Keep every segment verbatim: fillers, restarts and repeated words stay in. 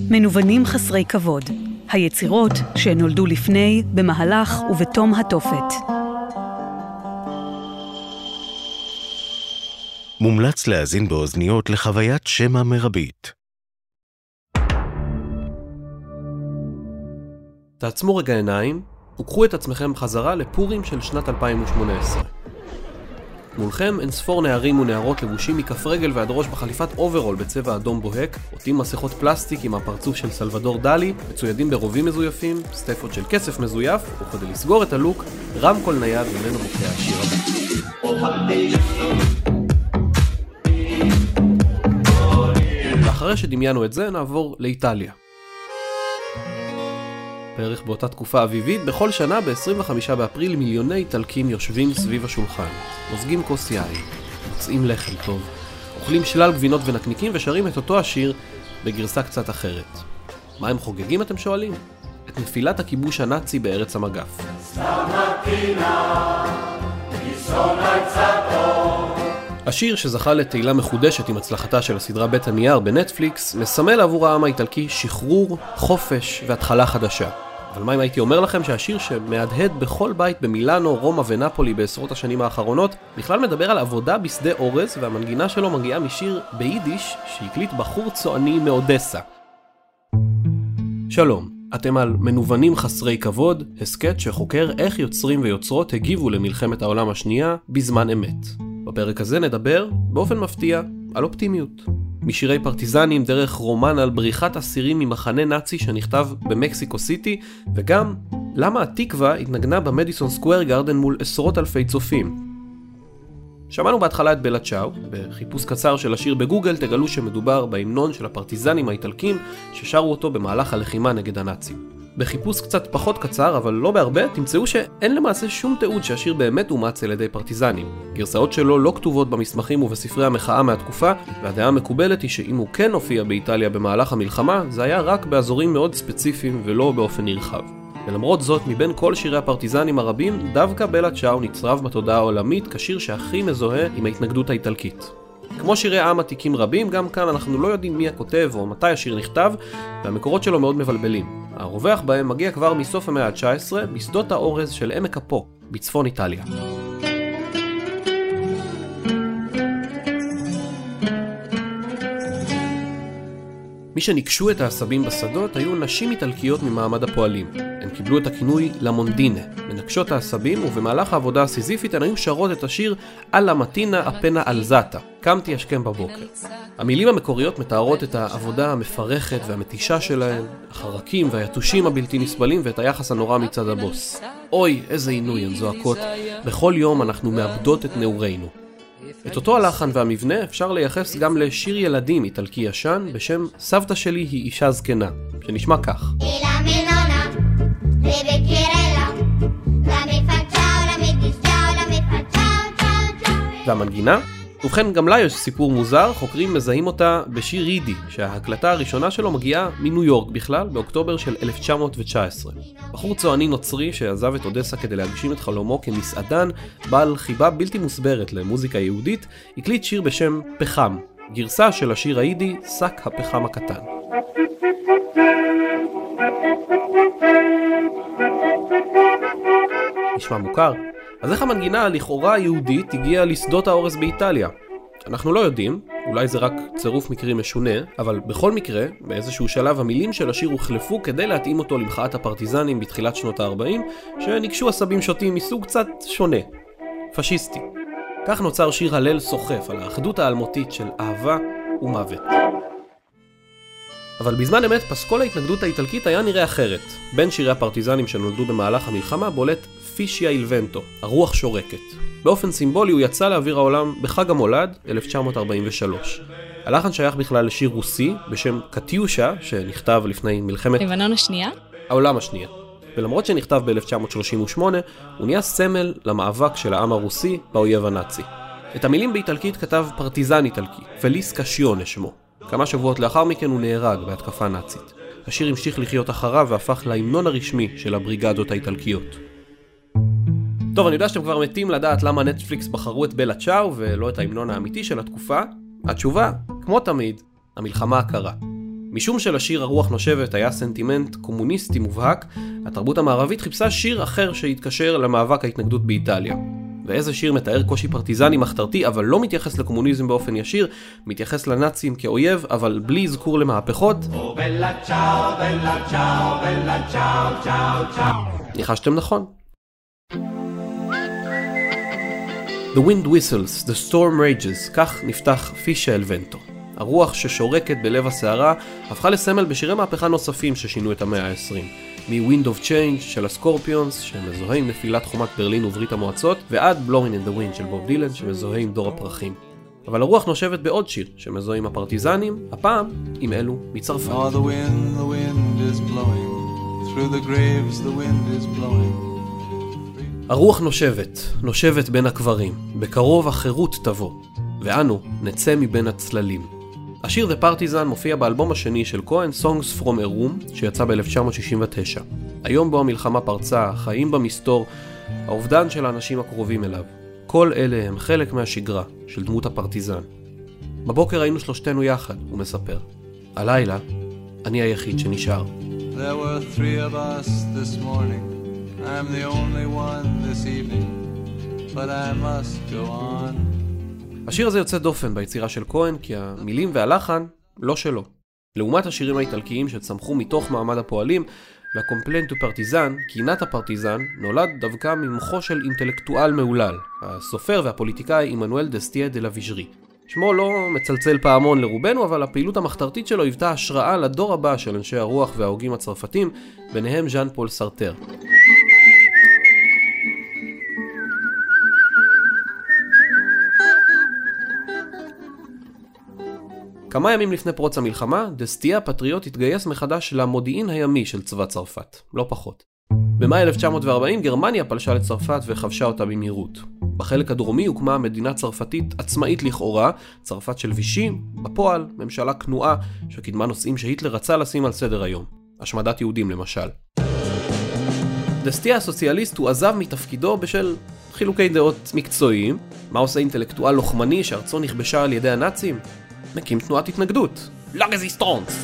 מנוונים חסרי כבוד, היצירות שנולדו לפני, במהלך ובתום התופת. מומלץ להאזין באוזניות לחוויית שמע מרבית. תעצמו רגע עיניים וקחו את עצמכם חזרה לפורים של שנת אלפיים ושמונה עשרה. מולכם אין ספור נערים ונערות לבושים מכף רגל ועד ראש בחליפת אוברול בצבע אדום בוהק, עוטים מסכות פלסטיק עם הפרצוף של סלבדור דלי, מצוידים ברובים מזויפים, סטפות של כסף מזויף, וכדי לסגור את הלוק, רמקול נייד ממנו מופיע השיר הבא. ואחרי שדמיינו את זה נעבור לאיטליה. בערך באותה תקופה אביבית, בכל שנה ב-עשרים וחמישה באפריל מיליוני איטלקים יושבים סביב השולחן, מוזגים כוס יין, מוצאים לחם טוב, אוכלים שלל גבינות ונקניקים ושרים את אותו השיר בגרסה קצת אחרת. מה הם חוגגים אתם שואלים? את נפילת הכיבוש הנאצי בארץ המגף. השיר שזכה לתהילה מחודשת עם הצלחתה של הסדרה בית הנייר בנטפליקס, מסמל עבור העם האיטלקי שחרור, חופש והתחלה חדשה. אבל מה אם הייתי אומר לכם שהשיר שמהדהד בכל בית במילאנו, רומא ונפולי בעשרות השנים האחרונות, בכלל מדבר על עבודה בשדה אורז, והמנגינה שלו מגיעה משיר ביידיש שהקליט בחור צועני מאודסה. שלום, אתם על מנוונים חסרי כבוד, הסקט שחוקר איך יוצרים ויוצרות הגיבו למלחמת העולם השנייה בזמן אמת. בפרק הזה נדבר, באופן מפתיע, על אופטימיות. משירי פרטיזנים דרך רומן על בריחת אסירים ממחנה נאצי שנכתב במקסיקו סיטי, וגם למה התקווה התנגנה במדיסון סקוואר גארדן מול עשרות אלפי צופים. שמענו בהתחלה את בלה צ'או, בחיפוש קצר של השיר בגוגל תגלו שמדובר בהמנון של הפרטיזנים האיטלקים ששרו אותו במהלך הלחימה נגד הנאצים. בחיפוש קצת פחות קצר, אבל לא בהרבה, תמצאו שאין למעשה שום תיעוד שהשיר באמת אומץ על ידי פרטיזנים. גרסאות שלו לא כתובות במסמכים ובספרי המחאה מהתקופה, והדעה המקובלת היא שאם הוא כן הופיע באיטליה במהלך המלחמה, זה היה רק באזורים מאוד ספציפיים ולא באופן נרחב. ולמרות זאת, מבין כל שירי הפרטיזנים הרבים, דווקא בלה צ'או נצרב בתודעה העולמית כשיר שהכי מזוהה עם ההתנגדות האיטלקית. כמו שירי עם עתיקים רבים, גם כאן אנחנו לא יודעים מי הכותב או מתי השיר נכתב, והמקורות שלו מאוד מבלבלים. הרווח בהם מגיע כבר מסוף המאה ה-תשע עשרה בשדות האורז של עמק הפו, בצפון איטליה. מי שנקשו את העשבים בשדות היו נשים איטלקיות ממעמד הפועלים. הן קיבלו את הכינוי למונדינה, מנקשות העשבים, ובמהלך העבודה הסיזיפית הן היו שרות את השיר "אלה מתינה אפנה אלזאטה", קמתי השכם בבוקר. המילים המקוריות מתארות את העבודה המפרכת והמתישה שלהן, החרקים והיתושים הבלתי נסבלים ואת היחס הנורא מצד הבוס. אוי, איזה עינוי הן זועקות, בכל יום אנחנו מאבדות את נעורינו. את אותו הלחן והמבנה אפשר לייחס גם לשיר ילדים איטלקי ישן בשם סבתא שלי היא אישה זקנה, שנשמע כך. והמנגינה? ובכן, גם לה יש סיפור מוזר, חוקרים מזהים אותה בשיר יידי, שההקלטה הראשונה שלו מגיעה מניו יורק בכלל, באוקטובר של אלף תשע מאות תשע עשרה. בחור צועני נוצרי שעזב את אודסה כדי להגשים את חלומו כמסעדן, בעל חיבה בלתי מוסברת למוזיקה יהודית, הקליט שיר בשם פחם, גרסה של השיר היידי, שק הפחם הקטן. נשמע מוכר? אז איך המנגינה לכאורה היהודית הגיעה לשדות האורז באיטליה? אנחנו לא יודעים, אולי זה רק צירוף מקרי משונה, אבל בכל מקרה, באיזשהו שלב המילים של השיר הוחלפו כדי להתאים אותו למחאת הפרטיזנים בתחילת שנות ה-ארבעים, שנקשו עשבים שוטים מסוג קצת שונה, פשיסטי. כך נוצר שיר הלל סוחף על האחדות האלמותית של אהבה ומוות. אבל בזמן אמת פסקול ההתנגדות האיטלקית היה נראה אחרת. בין שירי הפרטיזנים שנולדו במהלך המלחמה בולט פישיה אילבנטו, הרוח שורקת. באופן סימבולי הוא יצא לאוויר העולם בחג המולד אלף תשע מאות ארבעים ושלוש. הלחן שייך בכלל לשיר רוסי בשם קטיושה, שנכתב לפני מלחמת לבנון השנייה? העולם השנייה. ולמרות שנכתב ב-אלף תשע מאות שלושים ושמונה, הוא נהיה סמל למאבק של העם הרוסי באויב הנאצי. את המילים באיטלקית כתב פרטיזן איטלקי, פליס קשיונה שמו. כמה שבועות לאחר מכן הוא נהרג בהתקפה נאצית. השיר המשיך לחיות אחריו והפך להמנון הרשמי של הבריגדות האיטלקיות. טוב, אני יודע שאתם כבר מתים לדעת למה נטפליקס בחרו את בלה צ'או ולא את ההמנון האמיתי של התקופה. התשובה, כמו תמיד, המלחמה הקרה. משום שלשיר הרוח נושבת היה סנטימנט קומוניסטי מובהק, התרבות המערבית חיפשה שיר אחר שהתקשר למאבק ההתנגדות באיטליה. ואיזה שיר מתאר קושי פרטיזני מחתרתי, אבל לא מתייחס לקומוניזם באופן ישיר, מתייחס לנאצים כאויב, אבל בלי זכור למהפכות. ניחשתם נכון. The wind whistles, the storm rages, כך נפתח פישה אל ונטו. הרוח ששורקת בלב הסערה הפכה לסמל בשירי מהפכה נוספים ששינו את המאה ה-עשרים. מ-Wind of Change של הסקורפיונס, שמזוהה עם נפילת חומת ברלין וברית המועצות, ועד Blowing in the Wind של בוב דילן, שמזוהה עם דור הפרחים. אבל הרוח נושבת בעוד שיר, שמזוהה עם הפרטיזנים, הפעם עם אלו מצרפת. Oh, the wind, the wind is blowing, through the graves the wind is blowing. הרוח נושבת, נושבת בין הקברים, בקרוב החירות תבוא, ואנו נצא מבין הצללים. השיר The Partisan מופיע באלבום השני של כהן, Songs from a Room, שיצא ב-אלף תשע מאות שישים ותשע. היום בו המלחמה פרצה, החיים במסתור, האובדן של האנשים הקרובים אליו. כל אלה הם חלק מהשגרה של דמות הפרטיזן. בבוקר היינו שלושתנו יחד, הוא מספר. הלילה, אני היחיד שנשאר. There were three of us this morning. I'm the only one this evening, but I must go on. השיר הזה יוצא דופן ביצירה של כהן, כי המילים והלחן לא שלו. לעומת השירים האיטלקיים שצמחו מתוך מעמד הפועלים, ל-Complaint to Partisan, קינת הפרטיזן, נולד דווקא ממוחו של אינטלקטואל מעולל, הסופר והפוליטיקאי עמנואל דסטיה דה לויז'רי. שמו לא מצלצל פעמון לרובנו, אבל הפעילות המחתרתית שלו היוותה השראה לדור הבא של אנשי הרוח וההוגים הצרפתים, ביניהם ז'אן פול סרטר. כמה ימים לפני פרוץ המלחמה, דסטיה הפטריוט התגייס מחדש למודיעין הימי של צבא צרפת, לא פחות. במאי אלף תשע מאות וארבעים גרמניה פלשה לצרפת וכבשה אותה במהירות. בחלק הדרומי הוקמה מדינה צרפתית עצמאית לכאורה, צרפת של וישים, בפועל ממשלה כנועה שקידמה נושאים שהיטלר רצה לשים על סדר היום. השמדת יהודים למשל. דסטיה הסוציאליסט הוא עזב מתפקידו בשל חילוקי דעות מקצועיים. מה עושה אינטלקטואל לוחמני שארצו נכבשה על ידי הנאצים? מקים תנועת התנגדות. La Résistance.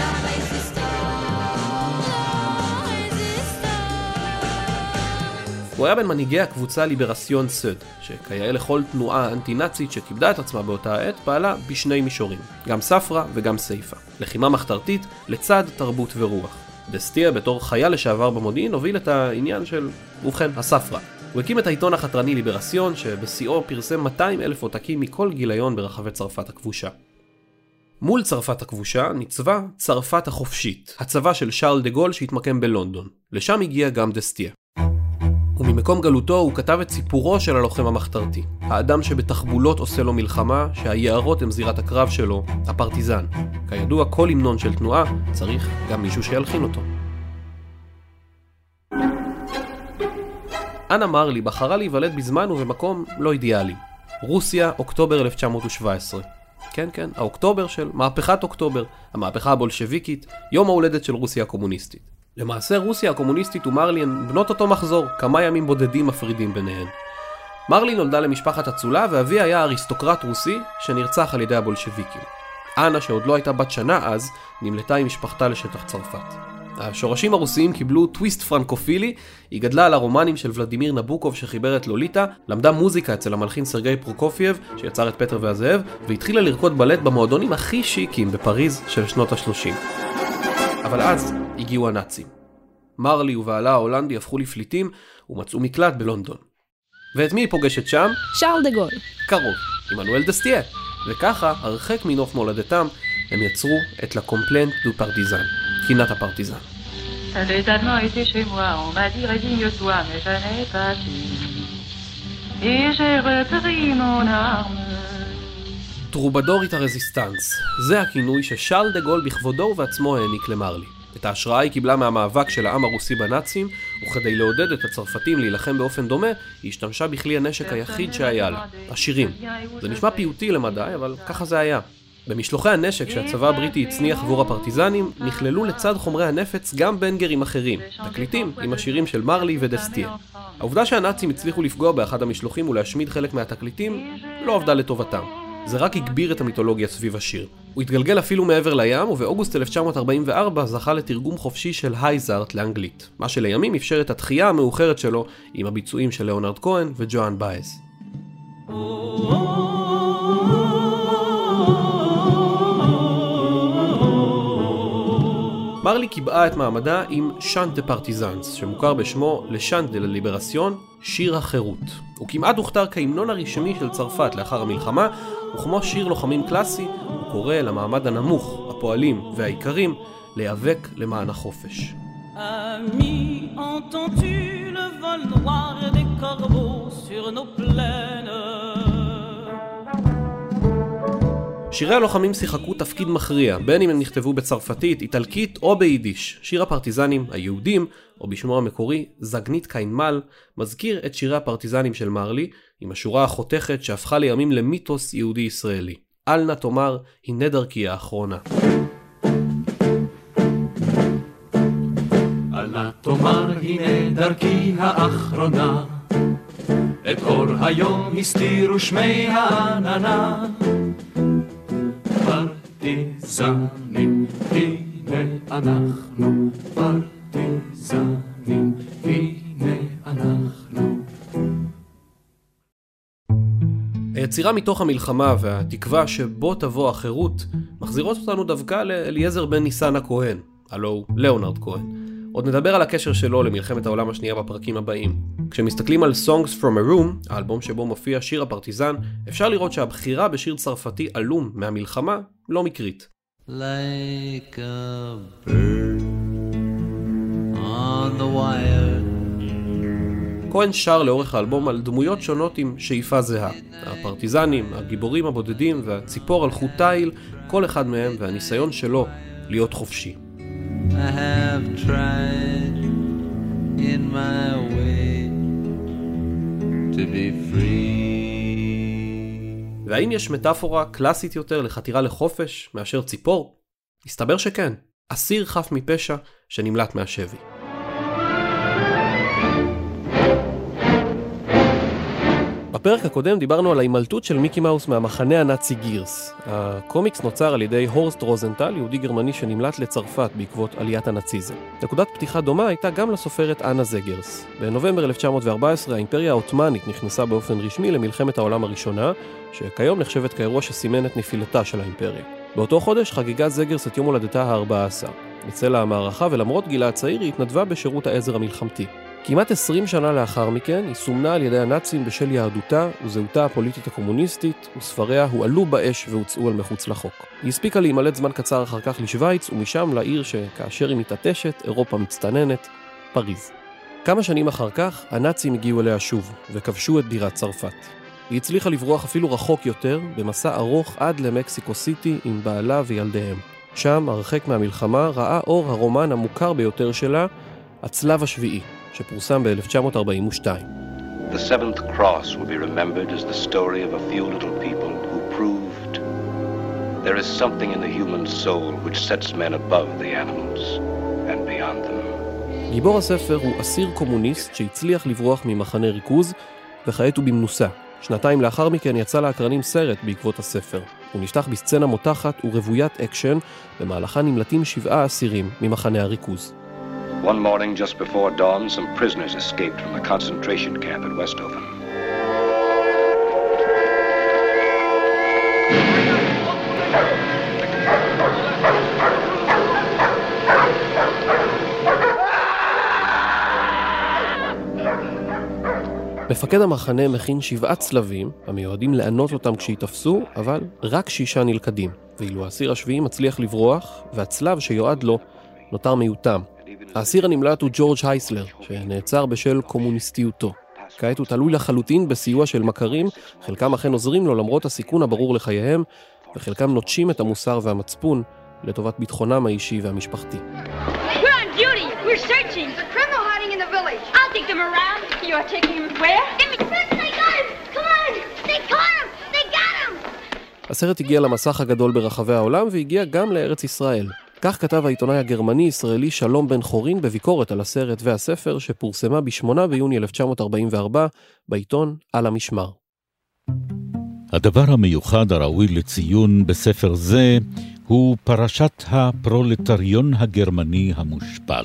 הוא היה בין מנהיגי הקבוצה ליברסיון סוד, שכיאה לכל תנועה אנטי-נאצית שכיבדה את עצמה באותה העת, פעלה בשני מישורים, גם ספרה וגם סייפה. לחימה מחתרתית לצד תרבות ורוח. דסטיה בתור חייל לשעבר במודיעין הוביל את העניין של, ובכן, הספרה. הוא הקים את העיתון החתרני ליברסיון, שבשיאו פרסם מאתיים אלף עותקים מכל גיליון ברחבי צרפת הכבושה. מול צרפת הכבושה ניצבה צרפת החופשית, הצבא של שרל דה גול שהתמקם בלונדון. לשם הגיע גם דסטיה. וממקום גלותו הוא כתב את סיפורו של הלוחם המחתרתי, האדם שבתחבולות עושה לו מלחמה, שהיערות הם זירת הקרב שלו, הפרטיזן. כידוע, כל המנון של תנועה צריך גם מישהו שילחין אותו. אנה מרלי בחרה להיוולד בזמן ובמקום לא אידיאלי. רוסיה, אוקטובר אלף תשע מאות שבע עשרה. כן, כן, האוקטובר של מהפכת אוקטובר, המהפכה הבולשביקית, יום ההולדת של רוסיה הקומוניסטית. למעשה רוסיה הקומוניסטית ומרלי הן בנות אותו מחזור, כמה ימים בודדים מפרידים ביניהן. מרלי נולדה למשפחת אצולה, ואביה היה אריסטוקרט רוסי שנרצח על ידי הבולשביקים. אנה, שעוד לא הייתה בת שנה אז, נמלטה עם משפחתה לשטח צרפת. השורשים הרוסיים קיבלו טוויסט פרנקופילי, היא גדלה על הרומנים של ולדימיר נבוקוב שחיבר את לוליטה, למדה מוזיקה אצל המלחין סרגי פרוקופייב שיצר את פטר והזאב, והתחילה לרקוד בלט במועדונים הכי שיקים בפריז של שנות ה-שלושים. אבל אז הגיעו הנאצים. מרלי ובעלה ההולנדי הפכו לפליטים ומצאו מקלט בלונדון. ואת מי היא פוגשת שם? שרל דה גול. קרוב, עמנואל דסטיה. וככה, הרחק מנוף מולדתם, הם יצרו את La Complainte du Partisan, קינת הפרטיזן. T'avais tellement été chez moi, on m'a dit résigne-toi, mais je n'ai pas pu. Et j'ai repris mon arme. טרובדורית הרזיסטנס, זה הכינוי ששרל דה גול בכבודו ובעצמו העניק למרלי. את ההשראה היא קיבלה מהמאבק של העם הרוסי בנאצים, וכדי לעודד את הצרפתים להילחם באופן דומה, היא השתמשה בכלי הנשק היחיד שהיה לה, השירים. זה נשמע פיוטי למדי, אבל ככה זה היה. במשלוחי הנשק שהצבא הבריטי הצניח עבור הפרטיזנים, נכללו לצד חומרי הנפץ גם בנגרים אחרים, תקליטים עם השירים של מרלי ודסטיה. העובדה שהנאצים הצליחו לפגוע באחד המשלוחים ולהשמיד חלק מהתקליטים לא עבדה לטובתם. זה רק הגביר את המיתולוגיה סביב השיר. הוא התגלגל אפילו מעבר לים, ובאוגוסט אלף תשע מאות ארבעים וארבע זכה לתרגום חופשי של הייזארט לאנגלית, מה שלימים אפשר את התחייה המאוחרת שלו עם הביצועים של ליאונרד כהן וג'ואן בייז. מרלי קיבעה את מעמדה עם שאנט דה פרטיזנס, שמוכר בשמו לשאנט דה ליברסיון, שיר החירות. הוא כמעט הוכתר כהמנון הרשמי של צרפת לאחר המלחמה, וכמו שיר לוחמים קלאסי, הוא קורא למעמד הנמוך, הפועלים והעיקרים, להיאבק למען החופש. Ami, entends-tu le vol noir des corbeaux sur nos plaines? שירי הלוחמים שיחקו תפקיד מכריע, בין אם הם נכתבו בצרפתית, איטלקית או ביידיש. שיר הפרטיזנים היהודים, או בשמו המקורי, זגנית קיינמל, מזכיר את שירי הפרטיזנים של מרלי, עם השורה החותכת שהפכה לימים למיתוס יהודי ישראלי. אל נא תאמר, הנה דרכי האחרונה. אל נא תאמר, הנה דרכי האחרונה, את אור היום הסתירו שמי העננה. פרטיזנים, הנה אנחנו, פרטיזנים, הנה אנחנו. היצירה מתוך המלחמה והתקווה שבו תבוא החירות מחזירות אותנו דווקא לאליעזר בן ניסן הכהן, הלו ליאונרד כהן. עוד נדבר על הקשר שלו למלחמת העולם השנייה בפרקים הבאים. כשמסתכלים על Songs from a Room, האלבום שבו מופיע שיר הפרטיזן, אפשר לראות שהבחירה בשיר צרפתי אלום מהמלחמה לא מקרית. Like a bird on the wire. כהן שר לאורך האלבום על דמויות שונות עם שאיפה זהה. הפרטיזנים, הגיבורים הבודדים והציפור על חוט תיל, כל אחד מהם והניסיון שלו להיות חופשי. I have tried in my way to be free. והאם יש מטאפורה קלאסית יותר לחתירה לחופש מאשר ציפור? הסתבר שכן. אסיר חף מפשע שנמלט מהשבי. בפרק הקודם דיברנו על ההימלטות של מיקי מאוס מהמחנה הנאצי גירס. הקומיקס נוצר על ידי הורסט רוזנטל, יהודי גרמני שנמלט לצרפת בעקבות עליית הנאציזם. נקודת פתיחה דומה הייתה גם לסופרת אנה זגרס. בנובמבר אלף תשע מאות וארבע עשרה האימפריה העות'מאנית נכנסה באופן רשמי למלחמת העולם הראשונה, שכיום נחשבת כאירוע שסימן את נפילתה של האימפריה. באותו חודש חגיגה זגרס את יום הולדתה ה-ארבע עשרה. בצל המערכה ולמרות גילה הצעיר היא התנדבה בשירות העזר המלחמתי. כמעט עשרים שנה לאחר מכן היא סומנה על ידי הנאצים בשל יהדותה וזהותה הפוליטית הקומוניסטית, וספריה הועלו באש והוצאו על מחוץ לחוק. היא הספיקה להימלט זמן קצר אחר כך לשוויץ, ומשם לעיר שכאשר היא מתעטשת, אירופה מצטננת, פריז. כמה שנים אחר כך, הנאצים הגיעו אליה שוב, וכבשו את בירת צרפת. היא הצליחה לברוח אפילו רחוק יותר, במסע ארוך עד למקסיקו סיטי עם בעלה וילדיהם. שם, הרחק מהמלחמה, ראה אור הרומן המוכר ביותר שלה, הצלב השביעי, שפורסם ב-אלף תשע מאות ארבעים ושתיים. The seventh cross will be remembered as the story of a few little people who proved there is something in the human soul which sets men above the animals and beyond them. גיבור הספר הוא אסיר קומוניסט שהצליח לברוח ממחנה ריכוז, וכעת הוא במנוסה. שנתיים לאחר מכן יצא לאקרנים סרט בעקבות הספר. הוא נפתח בסצנה מותחת ורוויית אקשן, במהלכה נמלטים שבעה אסירים ממחנה הריכוז. One morning just before dawn, some prisoners escaped from the concentration camp at Westhofen. מפקד המחנה מכין שבעה צלבים, המיועדים לענות אותם כשיתפסו, אבל רק שישה נלכדים. ואילו האסיר השביעי מצליח לברוח, והצלב שיועד לו נותר מיותם. האסיר הנמלט הוא ג'ורג' הייסלר, שנעצר בשל קומוניסטיותו. כעת הוא תלוי לחלוטין בסיוע של מכרים, חלקם אכן עוזרים לו למרות הסיכון הברור לחייהם, וחלקם נוטשים את המוסר והמצפון לטובת ביטחונם האישי והמשפחתי. We're on duty. We're searching. There's a criminal hiding in the village. I'll take them around. You are taking him where? They got him. Come on. They caught him. They got him. הסרט הגיע למסך הגדול ברחבי העולם והגיע גם לארץ ישראל. כך כתב העיתונאי הגרמני-ישראלי שלום בן חורין בביקורת על הסרט והספר שפורסמה ב-שמונה ביוני אלף תשע מאות ארבעים וארבע בעיתון על המשמר. הדבר המיוחד הראוי לציון בספר זה הוא פרשת הפרולטריון הגרמני המושפל.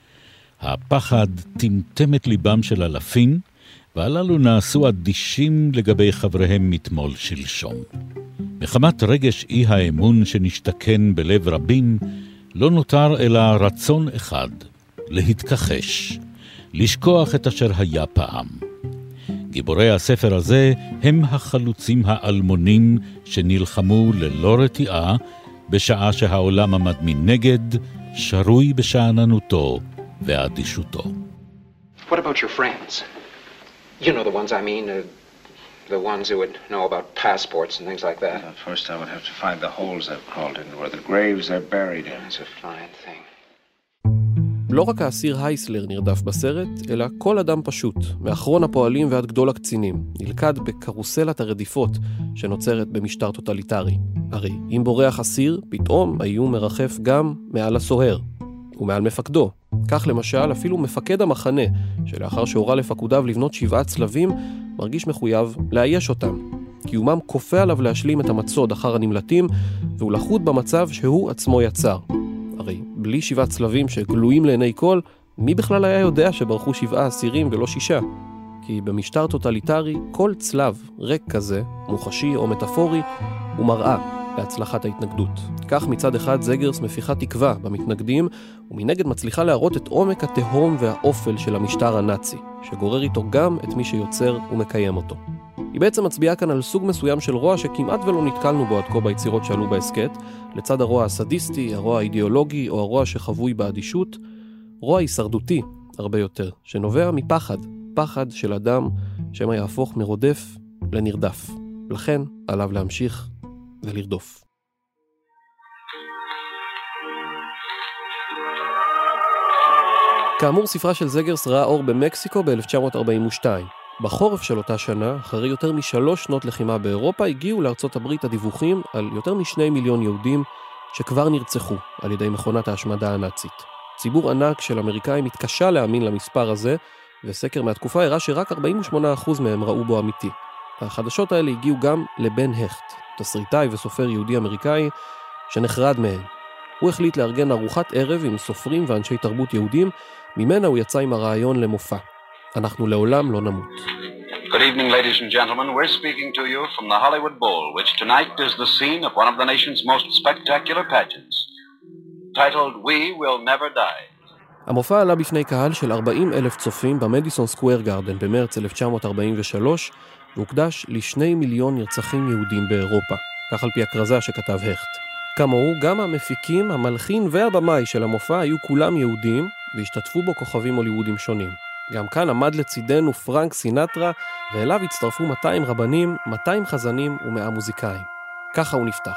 הפחד טמטם את ליבם של אלפים, והללו נעשו אדישים לגבי חבריהם מתמול שלשום. מחמת רגש אי האמון שנשתכן בלב רבים, לא נותר אלא רצון אחד, להתכחש, לשכוח את אשר היה פעם. גיבורי הספר הזה הם החלוצים האלמונים שנלחמו ללא רתיעה, בשעה שהעולם עמד מנגד, שרוי בשעננותו ואדישותו. What about your friends? You know the ones I mean, uh, the ones who would know about passports and things like that. Well, first I would have to find the holes they've crawled in, where the graves they're buried in. It's a fine thing. לא רק האסיר הייסלר נרדף בסרט, אלא כל אדם פשוט, מאחרון הפועלים ועד גדול הקצינים, נלכד בקרוסלת הרדיפות שנוצרת במשטר טוטליטרי. הרי אם בורח אסיר, פתאום האיום מרחף גם מעל הסוהר, ומעל מפקדו. כך למשל, אפילו מפקד המחנה, שלאחר שהורה לפקודיו לבנות שבעה צלבים, מרגיש מחויב לאייש אותם. קיומם כופה עליו להשלים את המצוד אחר הנמלטים, והוא לחוד במצב שהוא עצמו יצר. הרי בלי שבעה צלבים שגלויים לעיני כל, מי בכלל היה יודע שברחו שבעה אסירים ולא שישה? כי במשטר טוטליטרי, כל צלב ריק כזה, מוחשי או מטאפורי, הוא מראה להצלחת ההתנגדות. כך מצד אחד זגרס מפיחה תקווה במתנגדים, ומנגד מצליחה להראות את עומק התהום והאופל של המשטר הנאצי, שגורר איתו גם את מי שיוצר ומקיים אותו. היא בעצם מצביעה כאן על סוג מסוים של רוע שכמעט ולא נתקלנו בו עד כה ביצירות שעלו בעסקת, לצד הרוע הסדיסטי, הרוע האידיאולוגי או הרוע שחבוי באדישות, רוע הישרדותי הרבה יותר, שנובע מפחד, פחד של אדם שמה יהפוך מרודף לנרדף. לכן עליו להמשיך ולרדוף. כאמור, ספרה של זגרס ראה אור במקסיקו ב-אלף תשע מאות ארבעים ושתיים. בחורף של אותה שנה, אחרי יותר משלוש שנות לחימה באירופה, הגיעו לארצות הברית הדיווחים על יותר משני מיליון יהודים שכבר נרצחו על ידי מכונת ההשמדה הנאצית. ציבור ענק של אמריקאים התקשה להאמין למספר הזה, וסקר מהתקופה הראה שרק ארבעים ושמונה אחוז מהם ראו בו אמיתי. החדשות האלה הגיעו גם לבן הכט, תסריטאי וסופר יהודי אמריקאי שנחרד מהם. הוא החליט לארגן ארוחת ערב עם סופרים ואנשי תרבות יהודים, ממנה הוא יצא עם הרעיון למופע. אנחנו לעולם לא נמות. Good evening, ladies and gentlemen. We're speaking to you from the Hollywood Bowl, which tonight is the scene of one of the nation's most spectacular pageants, titled We Will Never Die. המופע עלה בפני קהל של ארבעים אלף צופים במדיסון סקוואר גארדן במרץ אלף תשע מאות ארבעים ושלוש, והוקדש לשני מיליון נרצחים יהודים באירופה, כך על פי הכרזה שכתב הכט. כמוהו, גם המפיקים, המלחין והבמאי של המופע היו כולם יהודים, והשתתפו בו כוכבים הוליוודים שונים. גם כאן עמד לצידנו פרנק סינטרה, ואליו הצטרפו מאתיים רבנים, מאתיים חזנים ומאה מוזיקאים. ככה הוא נפתח.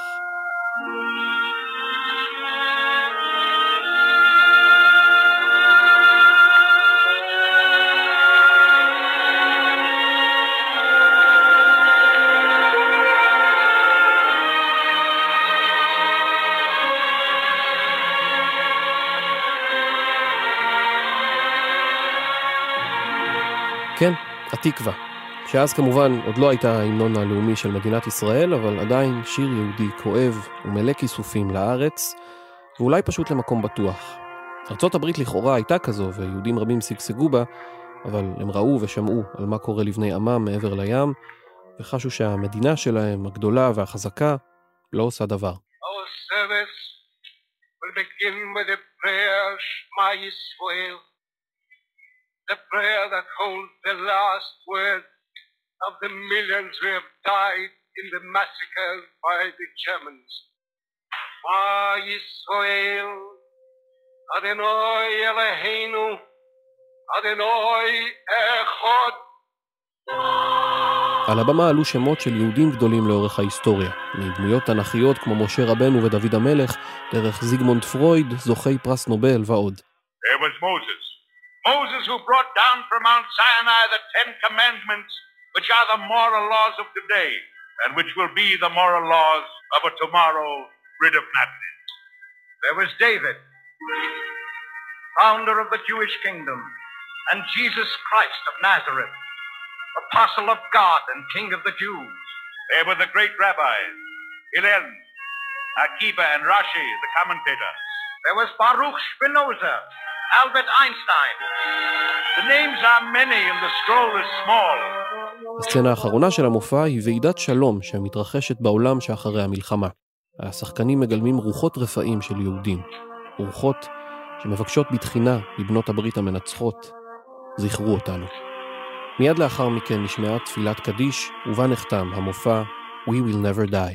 כן, התקווה, שאז כמובן עוד לא הייתה ההמנון הלאומי של מדינת ישראל, אבל עדיין שיר יהודי כואב ומלא כיסופים לארץ, ואולי פשוט למקום בטוח. ארצות הברית לכאורה הייתה כזו, ויהודים רבים סגסגו בה, אבל הם ראו ושמעו על מה קורה לבני עמם מעבר לים, וחשו שהמדינה שלהם, הגדולה והחזקה, לא עושה דבר. Our service will begin with a prayer, Shema Yisrael. The prayer that holds the last word of the millions who have died in the massacres by the Germans. Shema Yisrael, Adonai Eloheinu, Adonai Echad. על הבמה עלו שמות של יהודים גדולים לאורך ההיסטוריה, מדמויות תנכיות כמו משה רבנו ודוד המלך, דרך זיגמונד פרויד, זוכי פרס נובל ועוד. There was Moses. Moses who brought down from Mount Sinai the Ten Commandments, which are the moral laws of today, and which will be the moral laws of a tomorrow rid of Nazis. There was David, founder of the Jewish kingdom, and Jesus Christ of Nazareth, apostle of God and king of the Jews, They were the great rabbis, Hillel, Akiba, and Rashi, the commentator. There was Baruch Spinoza, Albert Einstein. The names are many and the scroll is small. הסצנה האחרונה של המופע היא ועידת שלום שמתרחשת בעולם שאחרי המלחמה. השחקנים מגלמים רוחות רפאים של יהודים. רוחות שמבקשות בתחינה מבנות הברית המנצחות. זכרו אותנו. מיד לאחר מכן נשמעה תפילת קדיש, ובה נחתם המופע We Will Never Die.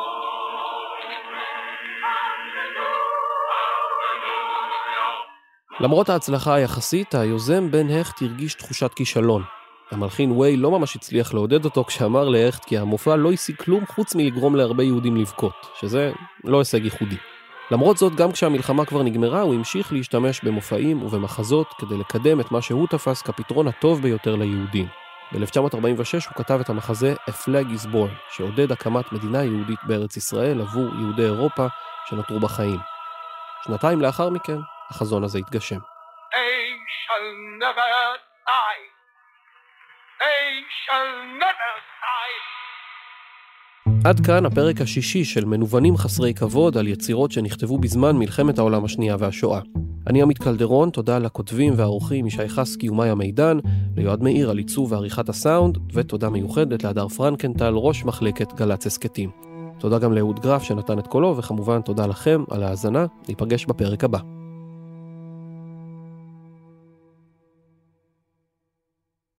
למרות ההצלחה היחסית, היוזם בן הכט הרגיש תחושת כישלון. המלחין ווי לא ממש הצליח לעודד אותו כשאמר להכט כי המופע לא השיג כלום חוץ מלגרום להרבה יהודים לבכות, שזה לא הישג ייחודי. למרות זאת, גם כשהמלחמה כבר נגמרה, הוא המשיך להשתמש במופעים ובמחזות כדי לקדם את מה שהוא תפס כפתרון הטוב ביותר ליהודים. ב-אלף תשע מאות ארבעים ושש הוא כתב את המחזה A Flag is Born, שעודד הקמת מדינה יהודית בארץ ישראל עבור יהודי אירופה שנותרו בחיים. שנתיים לאחר מכן, החזון הזה התגשם. They shall never die. They shall never die. עד כאן הפרק השישי של מנוונים חסרי כבוד על יצירות שנכתבו בזמן מלחמת העולם השנייה והשואה. אני עמית קלדרון, תודה לכותבים והעורכים ישי חסקי ומאיה מידן, ליועד מאיר על עיצוב ועריכת הסאונד, ותודה מיוחדת להדר פרנקנטל, ראש מחלקת גל"צ הסכתים. תודה גם לאהוד גרף שנתן את קולו, וכמובן תודה לכם על ההאזנה. ניפגש בפרק הבא.